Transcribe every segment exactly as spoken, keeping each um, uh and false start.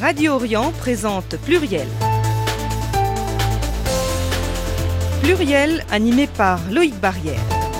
Radio Orient présente Pluriel. Pluriel, animé par Loïc Barrière.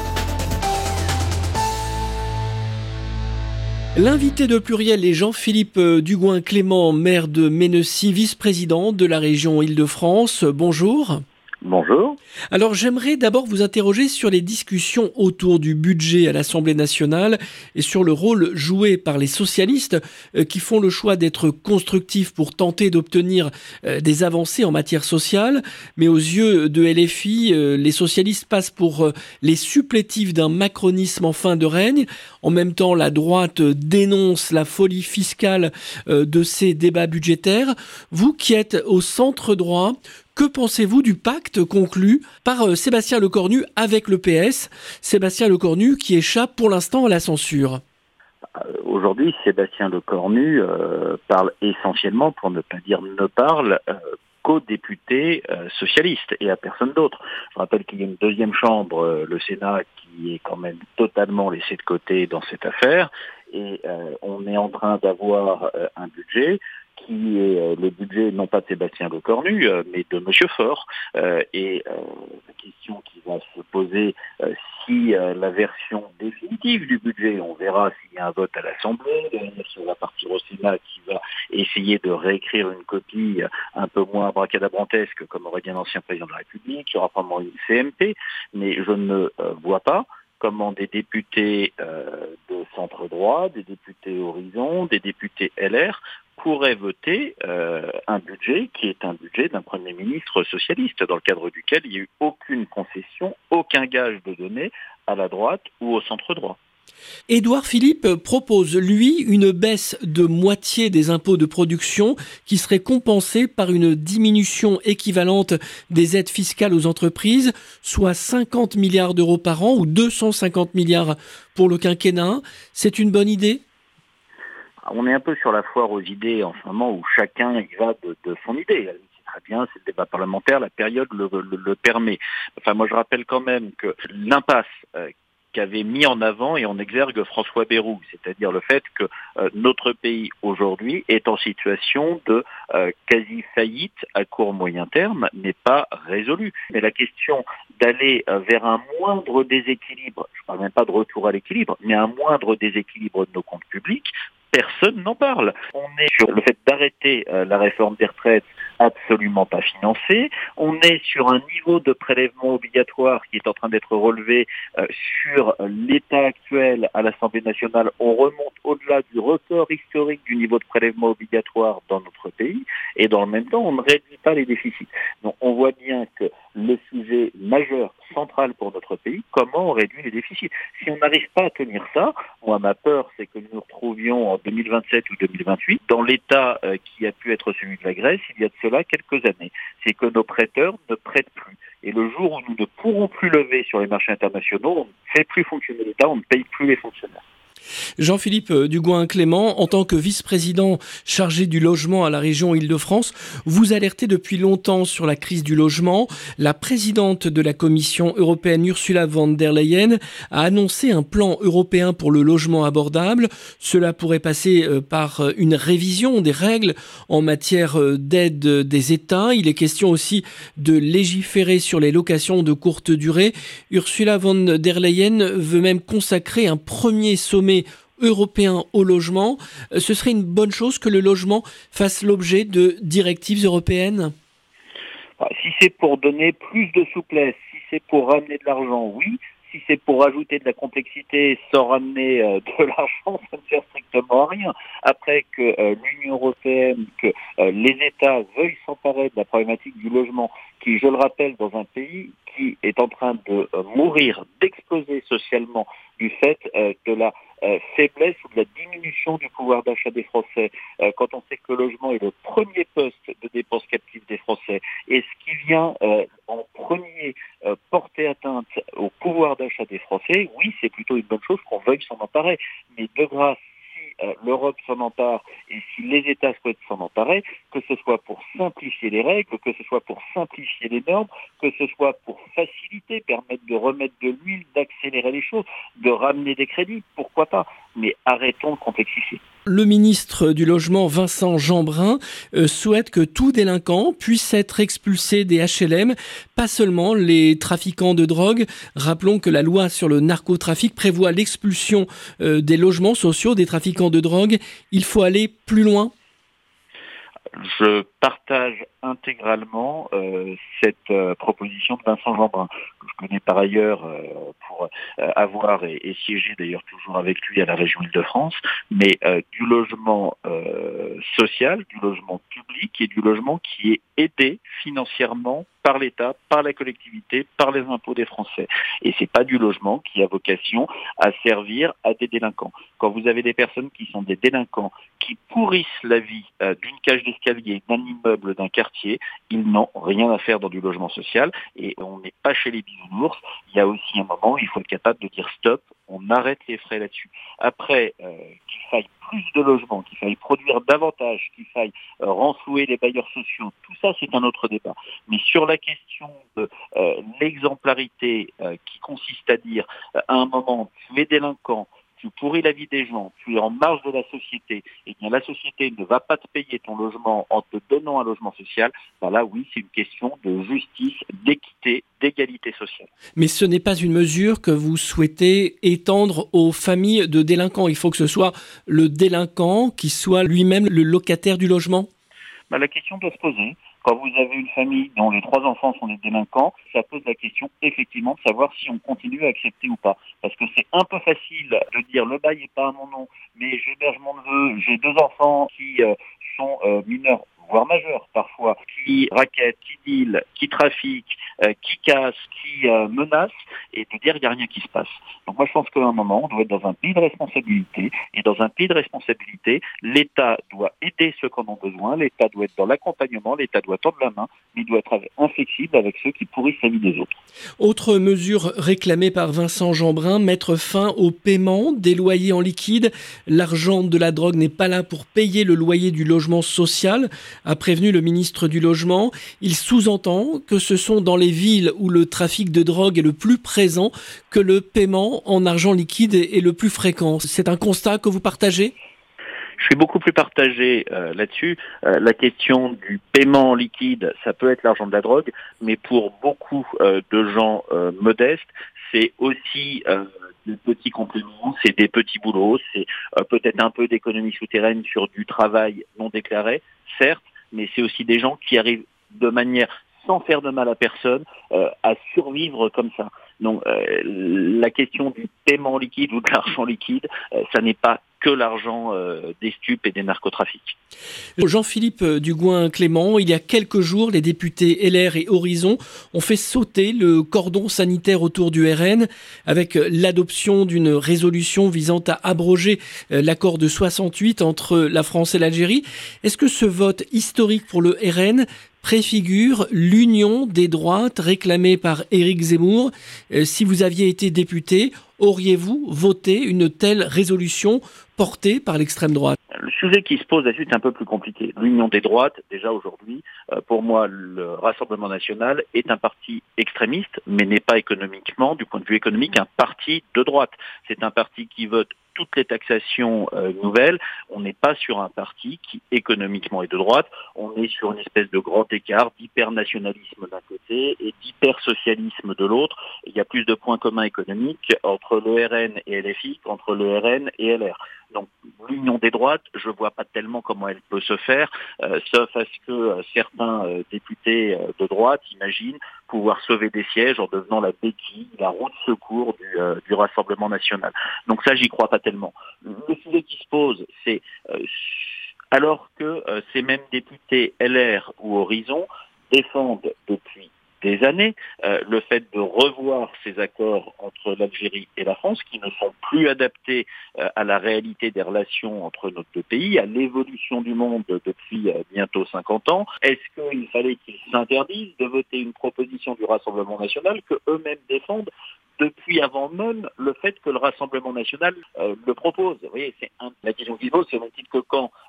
L'invité de Pluriel est Jean-Philippe Dugouin-Clément, maire de Mennecy, vice-président de la région Île-de-France. Bonjour. Bonjour. Alors j'aimerais d'abord vous interroger sur les discussions autour du budget à l'Assemblée nationale et sur le rôle joué par les socialistes euh, qui font le choix d'être constructifs pour tenter d'obtenir euh, des avancées en matière sociale. Mais aux yeux de L F I, euh, les socialistes passent pour euh, les supplétifs d'un macronisme en fin de règne. En même temps, la droite dénonce la folie fiscale euh, de ces débats budgétaires. Vous qui êtes au centre droit, que pensez-vous du pacte conclu par euh, Sébastien Lecornu avec le P S, Sébastien Lecornu qui échappe pour l'instant à la censure? Aujourd'hui, Sébastien Lecornu euh, parle essentiellement, pour ne pas dire ne parle, euh, qu'aux députés euh, socialistes et à personne d'autre. Je rappelle qu'il y a une deuxième chambre, euh, le Sénat, qui est quand même totalement laissé de côté dans cette affaire, et euh, on est en train d'avoir euh, un budget qui est euh, le budget non pas de Sébastien Lecornu, euh, mais de Monsieur Faure. Euh, et euh, la question qui va se poser, euh, si euh, la version définitive du budget, on verra s'il y a un vote à l'Assemblée, sur la partie au Sénat qui va essayer de réécrire une copie un peu moins abracadabrantesque, comme aurait dit un ancien président de la République, il y aura probablement une C M P, mais je ne euh, vois pas comment des députés euh, de centre droit, des députés Horizon, des députés L R pourraient voter euh, un budget qui est un budget d'un Premier ministre socialiste, dans le cadre duquel il n'y a eu aucune concession, aucun gage de données à la droite ou au centre droit. Édouard Philippe propose, lui, une baisse de moitié des impôts de production qui serait compensée par une diminution équivalente des aides fiscales aux entreprises, soit cinquante milliards d'euros par an ou deux cent cinquante milliards pour le quinquennat. C'est une bonne idée ? On est un peu sur la foire aux idées en ce moment où chacun y va de, de son idée. C'est très bien, c'est le débat parlementaire, la période le, le, le permet. Enfin, moi je rappelle quand même que l'impasse euh, qu'avait mis en avant et en exergue François Bayrou, c'est-à-dire le fait que euh, notre pays aujourd'hui est en situation de euh, quasi-faillite à court moyen terme, n'est pas résolue. Mais la question d'aller euh, vers un moindre déséquilibre, je ne parle même pas de retour à l'équilibre, mais un moindre déséquilibre de nos comptes publics, personne n'en parle. On est sur le fait d'arrêter euh, la réforme des retraites absolument pas financée. On est sur un niveau de prélèvement obligatoire qui est en train d'être relevé euh, sur l'état actuel à l'Assemblée nationale. On remonte au-delà du record historique du niveau de prélèvement obligatoire dans notre pays et dans le même temps, on ne réduit pas les déficits. Donc on voit bien que le sujet majeur, central pour notre pays, comment on réduit les déficits. Si on n'arrive pas à tenir ça, moi ma peur c'est que nous nous retrouvions en deux mille vingt-sept ou deux mille vingt-huit dans l'état euh, qui a pu être celui de la Grèce il y a de cela quelques années. C'est que nos prêteurs ne prêtent plus. Et le jour où nous ne pourrons plus lever sur les marchés internationaux, on ne fait plus fonctionner l'État, on ne paye plus les fonctionnaires. Jean-Philippe Dugouin-Clément, en tant que vice-président chargé du logement à la région Île-de-France, vous alertez depuis longtemps sur la crise du logement. La présidente de la Commission européenne, Ursula von der Leyen, a annoncé un plan européen pour le logement abordable. Cela pourrait passer par une révision des règles en matière d'aide des États. Il est question aussi de légiférer sur les locations de courte durée. Ursula von der Leyen veut même consacrer un premier sommet européen au logement. Ce serait une bonne chose que le logement fasse l'objet de directives européennes ? Si c'est pour donner plus de souplesse, si c'est pour ramener de l'argent, oui. Si c'est pour ajouter de la complexité sans ramener euh, de l'argent, ça ne sert strictement à rien. Après que euh, l'Union européenne, que euh, les États veuillent s'emparer de la problématique du logement, qui, je le rappelle, dans un pays qui est en train de euh, mourir, d'exploser socialement du fait euh, de la euh, faiblesse ou de la diminution du pouvoir d'achat des Français, euh, quand on sait que le logement est le premier poste de dépenses captives des Français, et ce qui vient euh, en premier euh, porter atteinte au pouvoir d'achat des Français, oui, c'est plutôt une bonne chose qu'on veuille s'en emparer. Mais de grâce, si euh, l'Europe s'en empare et si les États souhaitent s'en emparer, que ce soit pour simplifier les règles, que ce soit pour simplifier les normes, que ce soit pour faciliter, permettre de remettre de l'huile, d'accélérer les choses, de ramener des crédits, pourquoi pas. mais arrêtons de complexifier. Le ministre du Logement, Vincent Jeanbrun, euh, souhaite que tout délinquant puisse être expulsé des H L M, pas seulement les trafiquants de drogue. Rappelons que la loi sur le narcotrafic prévoit l'expulsion euh, des logements sociaux des trafiquants de drogue. Il faut aller plus loin. Je partage intégralement euh, cette euh, proposition de Vincent Jeanbrun, que je connais par ailleurs euh, pour euh, avoir et, et siéger d'ailleurs toujours avec lui à la région Île-de-France, mais euh, du logement euh, social, du logement public et du logement qui est aidé financièrement par l'État, par la collectivité, par les impôts des Français. Et c'est pas du logement qui a vocation à servir à des délinquants. Quand vous avez des personnes qui sont des délinquants, qui pourrissent la vie euh, d'une cage d'escalier, d'un immeuble, d'un quartier, ils n'ont rien à faire dans du logement social. Et on n'est pas chez les bisounours. Il y a aussi un moment où il faut être capable de dire stop, on arrête les frais là-dessus. Après, euh, qu'il faille plus de logements, qu'il faille produire davantage, qu'il faille euh, renflouer les bailleurs sociaux, tout ça c'est un autre débat. Mais sur la question de euh, l'exemplarité euh, qui consiste à dire euh, à un moment tu es délinquant, tu pourris la vie des gens, tu es en marge de la société, et bien la société ne va pas te payer ton logement en te donnant un logement social, ben là oui c'est une question de justice, d'équité, d'égalité sociale. Mais ce n'est pas une mesure que vous souhaitez étendre aux familles de délinquants. Il faut que ce soit le délinquant qui soit lui-même le locataire du logement. Ben, la question doit se poser. Quand vous avez une famille dont les trois enfants sont des délinquants, ça pose la question effectivement de savoir si on continue à accepter ou pas. Parce que c'est un peu facile de dire le bail n'est pas à mon nom, mais j'héberge mon neveu, j'ai deux enfants qui euh, sont euh, mineurs, voire majeurs parfois, qui raquettent, qui dealent, qui trafiquent, euh, qui cassent, qui euh, menacent, et de dire il n'y a rien qui se passe. Donc moi je pense qu'à un moment, on doit être dans un pays de responsabilité, et dans un pays de responsabilité, l'État doit aider ceux qui en ont besoin, l'État doit être dans l'accompagnement, l'État doit tendre la main, mais il doit être inflexible avec ceux qui pourrissent la vie des autres. Autre mesure réclamée par Vincent Jeanbrun, mettre fin au paiement des loyers en liquide. L'argent de la drogue n'est pas là pour payer le loyer du logement social, a prévenu le ministre du Logement. Il sous-entend que ce sont dans les villes où le trafic de drogue est le plus présent que le paiement en argent liquide est le plus fréquent. C'est un constat que vous partagez ? Je suis beaucoup plus partagé euh, là-dessus. Euh, la question du paiement en liquide, ça peut être l'argent de la drogue, mais pour beaucoup euh, de gens euh, modestes, c'est aussi euh, des petits compléments, c'est des petits boulots, c'est euh, peut-être un peu d'économie souterraine sur du travail non déclaré, certes, mais c'est aussi des gens qui arrivent de manière sans faire de mal à personne, euh, à survivre comme ça. Donc euh, la question du paiement liquide ou de l'argent liquide, euh, ça n'est pas que l'argent euh, des stupes et des narcotrafics. Jean-Philippe Dugouin-Clément, il y a quelques jours, les députés L R et Horizon ont fait sauter le cordon sanitaire autour du R N avec l'adoption d'une résolution visant à abroger l'accord de soixante-huit entre la France et l'Algérie. Est-ce que ce vote historique pour le R N préfigure l'union des droites réclamée par Éric Zemmour? Si vous aviez été député, auriez-vous voté une telle résolution portée par l'extrême droite? Le sujet qui se pose là-dessus est un peu plus compliqué. L'union des droites, déjà aujourd'hui, euh, pour moi, le Rassemblement national est un parti extrémiste, mais n'est pas économiquement, du point de vue économique, un parti de droite. C'est un parti qui vote toutes les taxations euh, nouvelles. On n'est pas sur un parti qui économiquement est de droite, on est sur une espèce de grand écart d'hypernationalisme d'un côté et d'hypersocialisme de l'autre. Il y a plus de points communs économiques entre le R N et L F I qu'entre le R N et L R. Donc l'union des droites, je vois pas tellement comment elle peut se faire, euh, sauf à ce que euh, certains euh, députés euh, de droite imaginent pouvoir sauver des sièges en devenant la béquille, la roue de secours du, euh, du Rassemblement national. Donc ça, j'y crois pas tellement. Le sujet qui se pose, c'est euh, alors que euh, ces mêmes députés L R ou Horizon défendent depuis des années, euh, le fait de revoir ces accords entre l'Algérie et la France qui ne sont plus adaptés euh, à la réalité des relations entre nos deux pays, à l'évolution du monde depuis euh, bientôt cinquante ans. Est-ce qu'il fallait qu'ils s'interdisent de voter une proposition du Rassemblement national que eux-mêmes défendent depuis avant même le fait que le Rassemblement national euh, le propose? Vous voyez, c'est un, la question qui se pose, c'est au même titre que quand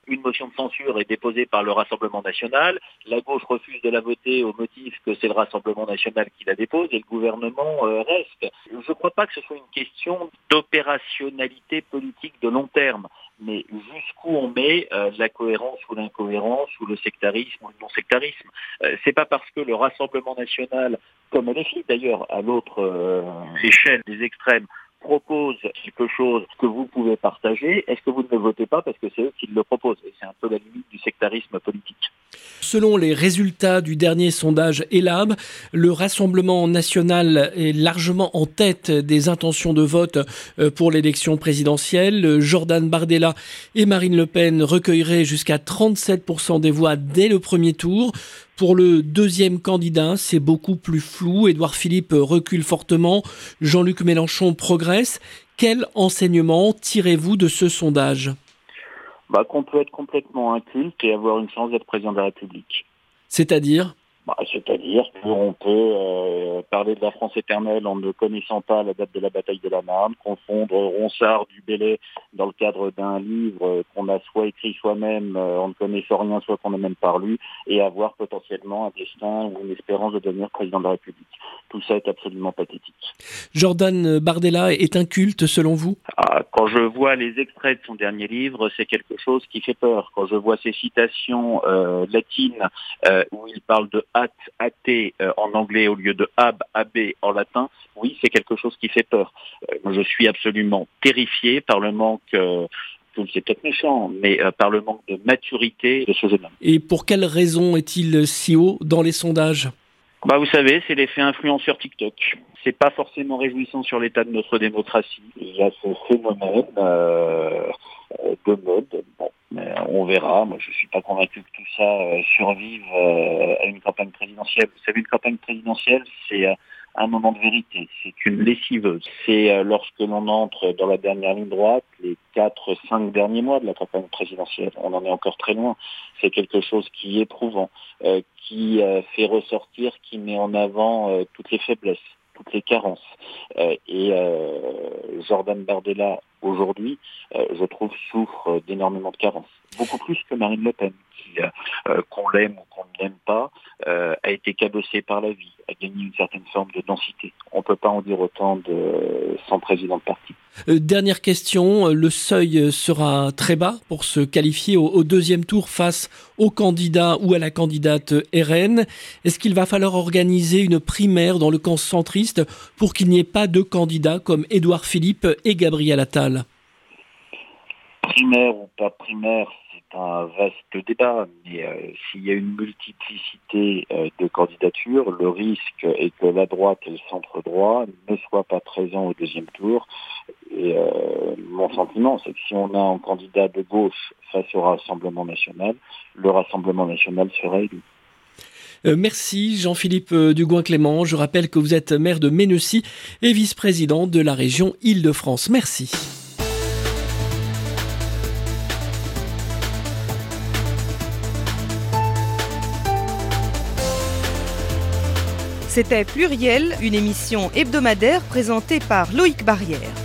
Une motion de censure est déposée par le Rassemblement national. La gauche refuse de la voter au motif que c'est le Rassemblement national qui la dépose et le gouvernement euh, reste. Je ne crois pas que ce soit une question d'opérationnalité politique de long terme. Mais jusqu'où on met euh, la cohérence ou l'incohérence ou le sectarisme ou le non-sectarisme. Euh, c'est pas parce que le Rassemblement national, comme L F I d'ailleurs à l'autre euh, échelle des extrêmes, propose quelque chose que vous pouvez partager, est-ce que vous ne le votez pas parce que c'est eux qui le proposent? Et c'est un peu la limite du sectarisme politique. Selon les résultats du dernier sondage Elabe, le Rassemblement national est largement en tête des intentions de vote pour l'élection présidentielle. Jordan Bardella et Marine Le Pen recueilleraient jusqu'à trente-sept pour cent des voix dès le premier tour. Pour le deuxième candidat, c'est beaucoup plus flou. Édouard Philippe recule fortement. Jean-Luc Mélenchon progresse. Quel enseignement tirez-vous de ce sondage ? Bah, qu'on peut être complètement inculte et avoir une chance d'être président de la République. C'est-à-dire ? Bah, c'est-à-dire qu'on peut euh, parler de la France éternelle en ne connaissant pas la date de la bataille de la Marne, confondre Ronsard du Bellay dans le cadre d'un livre qu'on a soit écrit soi-même euh, en ne connaissant rien, soit qu'on n'a même pas lu, et avoir potentiellement un destin ou une espérance de devenir président de la République. Tout ça est absolument pathétique. Jordan Bardella est inculte selon vous ? Ah, quand je vois les extraits de son dernier livre, c'est quelque chose qui fait peur. Quand je vois ses citations euh, latines euh, où il parle de at, athée euh, en anglais au lieu de ab, ab en latin, oui, c'est quelque chose qui fait peur. Euh, moi, je suis absolument terrifié par le manque... Euh, c'est peut-être méchant, mais euh, par le manque de maturité de ce jeune homme. Et pour quelle raison est-il si haut dans les sondages ? Bah, vous savez, c'est l'effet influenceur TikTok. C'est pas forcément réjouissant sur l'état de notre démocratie. Il y a ce phénomène euh, de mode. Bon, mais on verra. Moi, je suis pas convaincu que tout ça euh, survive euh, à une campagne présidentielle. Vous savez, une campagne présidentielle, c'est euh, un moment de vérité. C'est une lessiveuse. C'est euh, lorsque l'on entre dans la dernière ligne droite, les quatre, cinq derniers mois de la campagne présidentielle. On en est encore très loin. C'est quelque chose qui est éprouvant, euh, qui euh, fait ressortir, qui met en avant euh, toutes les faiblesses, toutes les carences. Euh, et euh, Jordan Bardella, aujourd'hui, euh, je trouve, souffre d'énormément de carences. Beaucoup plus que Marine Le Pen, qui, euh, qu'on l'aime ou qu'on ne l'aime pas, euh, a été cabossée par la vie, a gagné une certaine forme de densité. On ne peut pas en dire autant de son président de parti. Euh, dernière question, le seuil sera très bas pour se qualifier au, au deuxième tour face au candidat ou à la candidate R N. Est-ce qu'il va falloir organiser une primaire dans le camp centriste pour qu'il n'y ait pas deux candidats comme Édouard Philippe et Gabriel Attal ? Primaire ou pas primaire, c'est un vaste débat, mais euh, s'il y a une multiplicité euh, de candidatures, le risque est que la droite et le centre-droit ne soient pas présents au deuxième tour. Et euh, mon sentiment, c'est que si on a un candidat de gauche face au Rassemblement national, le Rassemblement national sera élu. Euh, merci Jean-Philippe Dugouin-Clément. Je rappelle que vous êtes maire de Mennecy et vice-président de la région Île-de-France. Merci. C'était Pluriel, une émission hebdomadaire présentée par Loïc Barrière.